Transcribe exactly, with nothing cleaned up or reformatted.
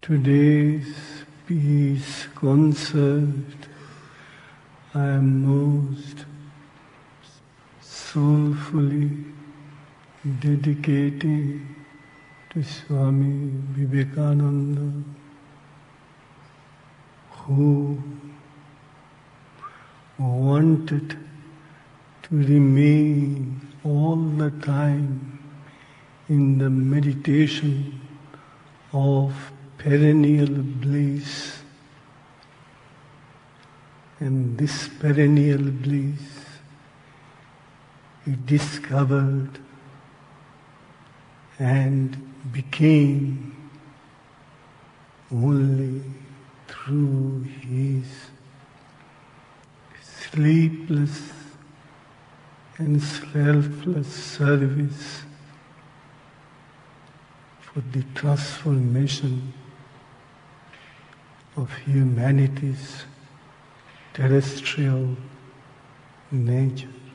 today's peace concert I am most soulfully dedicating to Swami Vivekananda, who wanted to remain all the time in the meditation of perennial bliss. And this perennial bliss he discovered and became only through his sleepless and selfless service for the transformation of humanity's terrestrial nature.